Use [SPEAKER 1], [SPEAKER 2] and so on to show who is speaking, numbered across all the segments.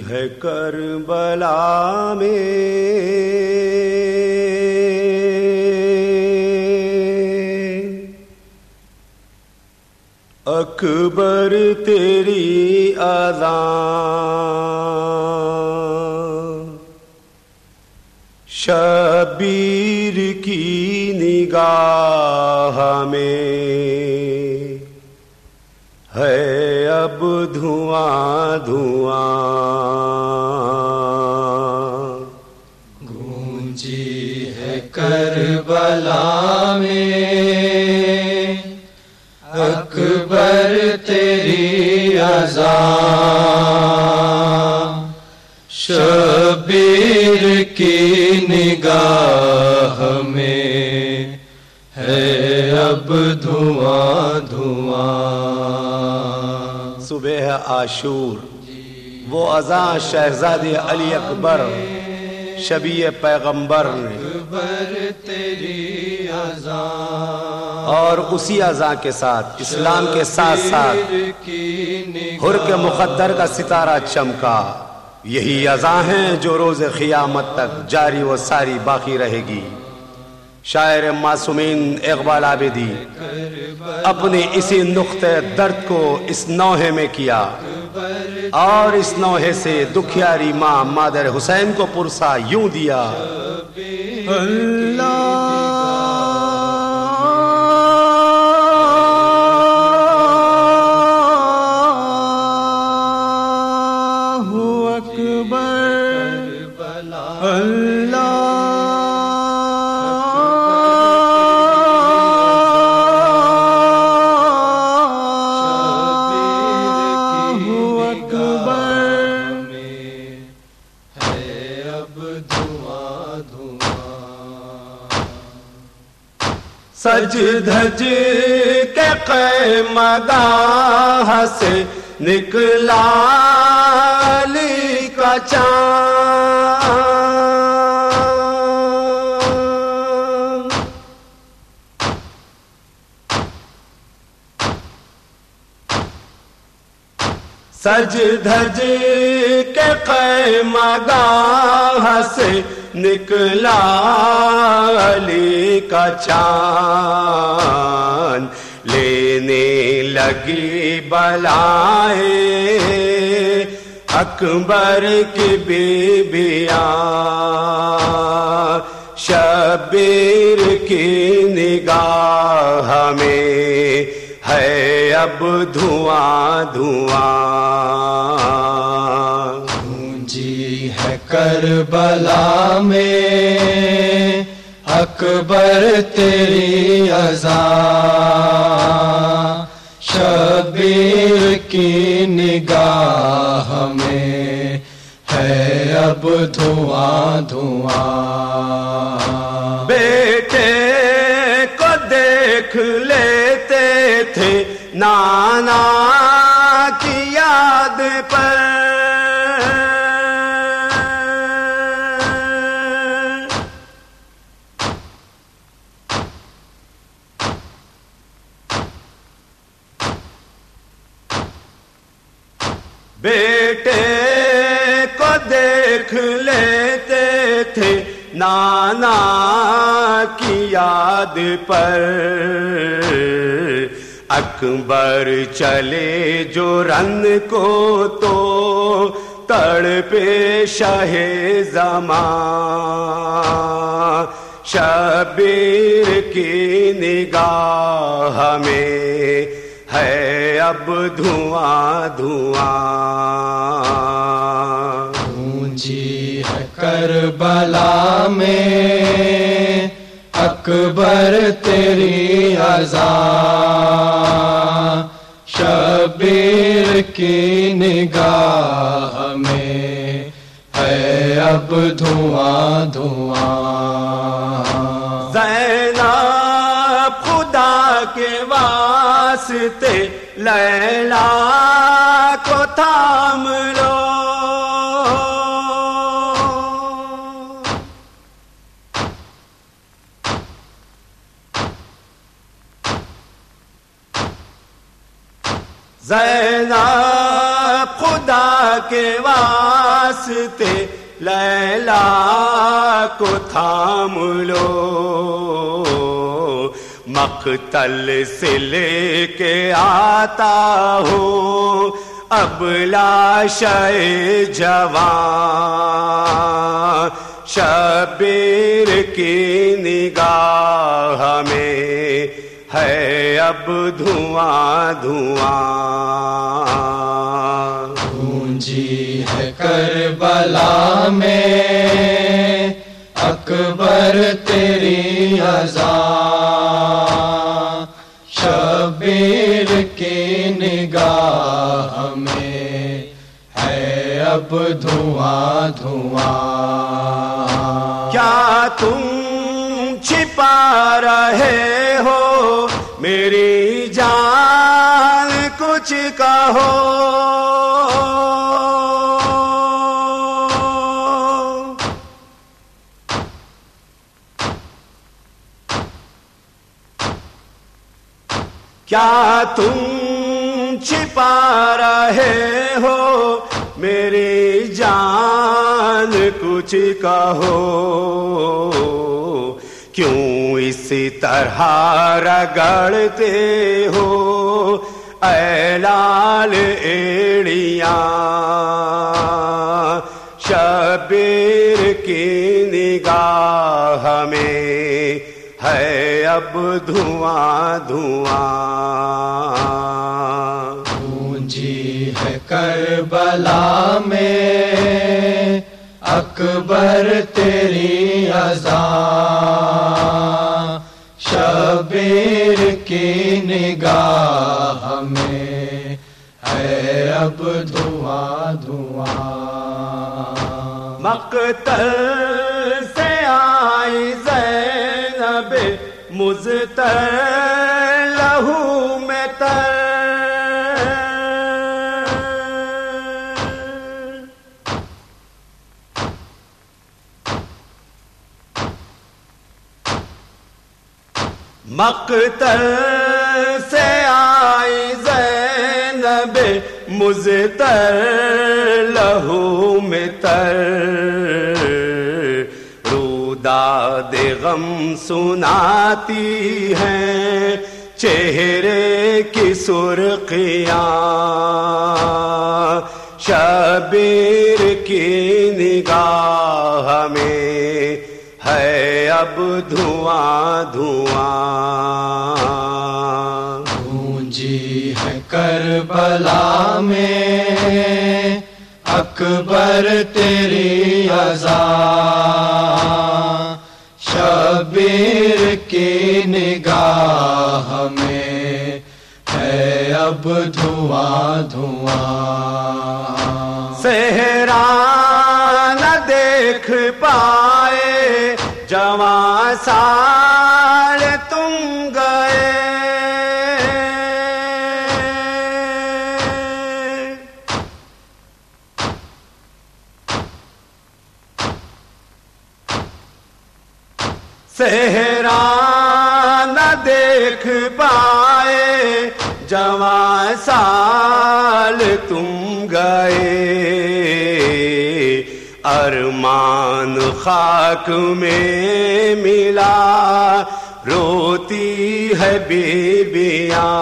[SPEAKER 1] ہے کربلا میں اکبر تیری اذان، شبیر کی نگاہ میں ہے اب دھواں دھواں،
[SPEAKER 2] گونجی ہے کربلا میں اکبر تیری اذان، شبیر کی نگاہ میں ہے اب دھواں دھواں۔
[SPEAKER 1] صبح عاشور وہ اذان شہزادے علی اکبر شبیہ پیغمبر نے،
[SPEAKER 2] تیری اذان،
[SPEAKER 1] اور اسی اذان کے ساتھ اسلام کے ساتھ ساتھ حر کے مقدر کا ستارہ چمکا۔ یہی اذان ہے جو روز قیامت تک جاری و ساری باقی رہے گی۔ شاعر معصومین اقبال عابدی اپنے اسی نقطۂ درد کو اس نوحے میں کیا، اور اس نوحے سے دکھیاری ماں مادر حسین کو پرسا یوں دیا: اللہ سج دھج کے قیمگاہ سے نکلا علی کا چاند، سج دھج کے قیمگاہ سے نکلا علی کا چاند، لینے لگی بلائیں اکبر کی بیبیاں، شبیر کی نگاہ میں ہے اب دھواں دھواں۔
[SPEAKER 2] گونجی ہے کربلا میں اکبر تیری اذان، شبیر کی نگاہ میں ہے اب دھواں دھواں۔
[SPEAKER 1] بیٹے کو دیکھ لیتے تھے نانا کی یاد پر، بیٹے کو دیکھ لیتے تھے نانا کی یاد پر، اکبر چلے جو رن کو تو تڑپے شاہ زمان، شبیر کی نگاہ میں ہے اب دھواں دھواں۔
[SPEAKER 2] گونجی ہے کربلا میں اکبر تیری اذان، شبیر کی نگاہ میں ہے اب دھواں دھواں۔
[SPEAKER 1] زینب خدا کے واسطے لیلا کو تھام لو، زینب خدا کے واسطے واسطے لیلا کو تھام لو، مقتل سے لے کے آتا ہوں اب لاشے جوان، شبیر کی نگاہ میں ہے اب دھواں دھواں،
[SPEAKER 2] گونجی ہے کربلا میں اکبر تیری اذان، شبیر کی نگاہ میں ہے اب دھواں دھواں،
[SPEAKER 1] کیا تم چھپا رہے ہو میری جان کچھ کہو، کیا تم چھپا رہے ہو میری جان کچھ کہو، کیوں اس طرح رگڑتے ہو اے لال ایڑیاں، شبیر کی نگاہ میں ہے اب دھواں دھواں،
[SPEAKER 2] گونجی ہے کربلا میں اکبر تیری اذان، شبیر کی نگاہ میں ہے اب دھواں دھواں،
[SPEAKER 1] مقتل سے آئی زینب مضطر لہو میں تر، مقتل سے آئی زینب مضطر لہو میں تر، روداد غم سناتی ہیں چہرے کی سرخیاں، شبیر کی نگاہ میں ہے اب دھواں دھواں،
[SPEAKER 2] گونجی ہے کربلا میں اکبر تیری اذان، شبیر کی نگاہ میں ہے اب دھواں دھواں،
[SPEAKER 1] صحرا نہ دیکھ پائے جوان سال تم گئے، صحرا نہ دیکھ پائے جوان سال تم گئے، ارمان خاک میں ملا روتی ہے بیویاں،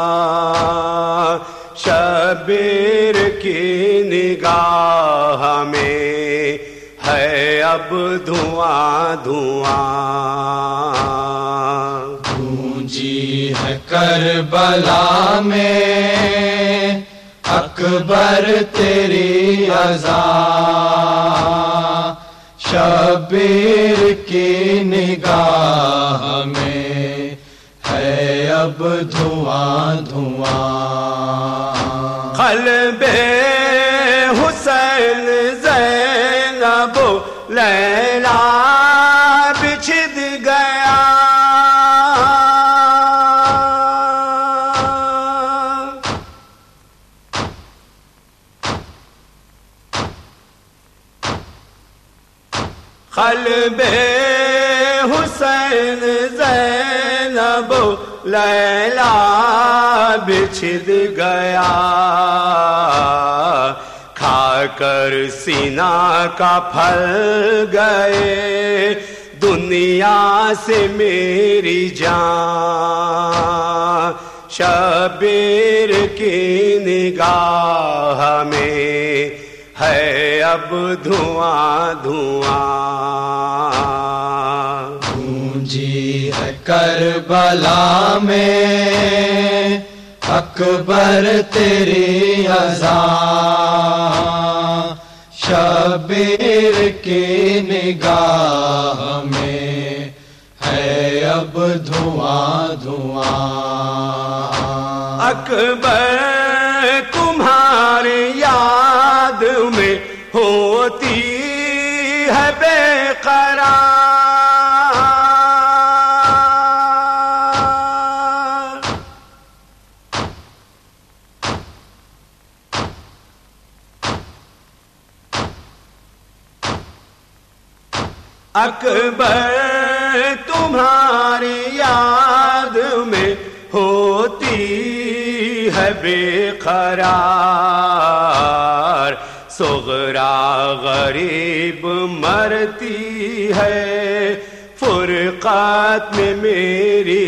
[SPEAKER 1] شبیر کی نگاہ میں ہے اب دھواں دھواں،
[SPEAKER 2] گونجی ہے کربلا میں اکبر تیری اذان، شبیر کی نگاہ میں ہے اب دھواں دھواں،
[SPEAKER 1] قلب حسین زینب لیلا بچھد گیا، قلب حسین زینب لیلا بچھد گیا، کھا کر سینا کا پھل گئے دنیا سے میری جان، شبیر کی نگاہ میں ہے اب دھواں دھواں،
[SPEAKER 2] گونجی ہے کربلا میں اکبر تیری اذان، شبیر کی نگاہ میں ہے اب دھواں دھواں،
[SPEAKER 1] اکبر تمہاری یاد میں ہوتی ہے بے قرار، اکبر تمہاری یاد میں ہوتی ہے بے قرار، صغرا غریب مرتی ہے فرقات میں میری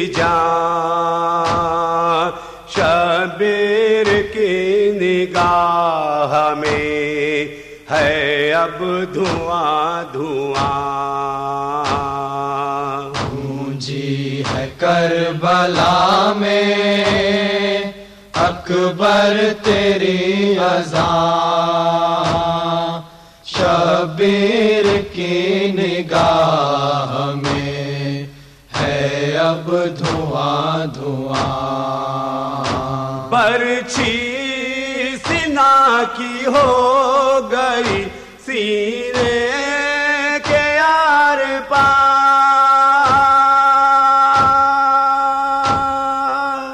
[SPEAKER 1] جان، شبیر کی نگاہ میں ہے اب دھواں دھواں،
[SPEAKER 2] گونجی ہے کربلا میں اکبر تیری اذان، شبیر کی نگاہ میں ہے اب دھواں دھواں،
[SPEAKER 1] برچھی سینا کی ہو گئی سینے کے آر پار،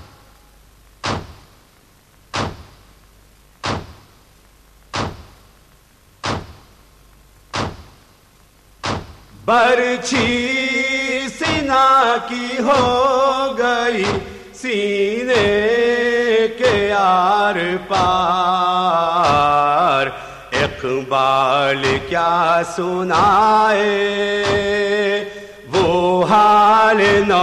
[SPEAKER 1] برچھی سینا کی ہو گئی سینے کے آر پار، اقبال کیا سنائے وہ حال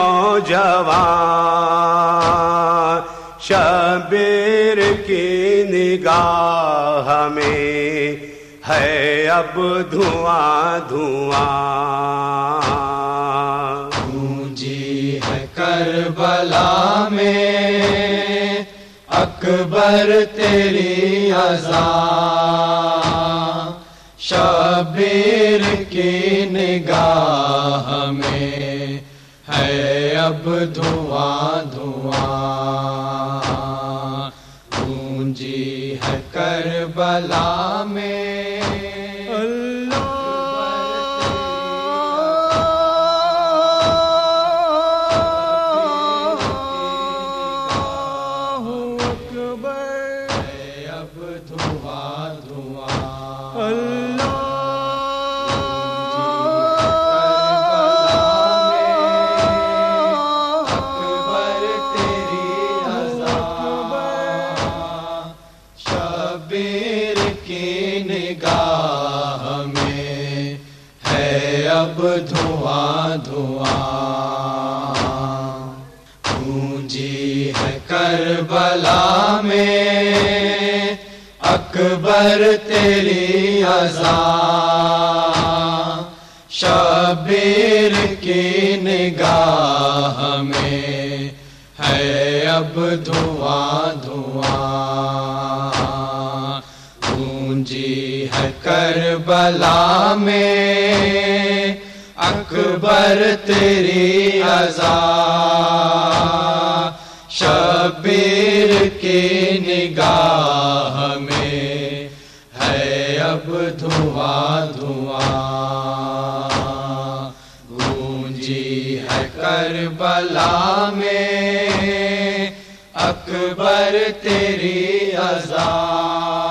[SPEAKER 1] نوجوان، شبیر کی نگاہ میں ہے اب دھواں دھواں،
[SPEAKER 2] گونجی ہے کربلا میں اکبر تیری اذان، شبیر کی نگاہ میں ہے اب دھواں دھواں، گونجی ہے کربلا میں شبیر کی نگاہ میں ہے اب دھواں دھواں، گونجی ہے کربلا میں اکبر تیری اذان، شبیر کی نگاہ میں ہے اب دھواں دھواں، گونجی ہے کربلا میں اکبر تیری اذان، شبیر کی نگاہ میں ہے اب دھواں دھواں، گونجی ہے کربلا میں اکبر تیری اذان۔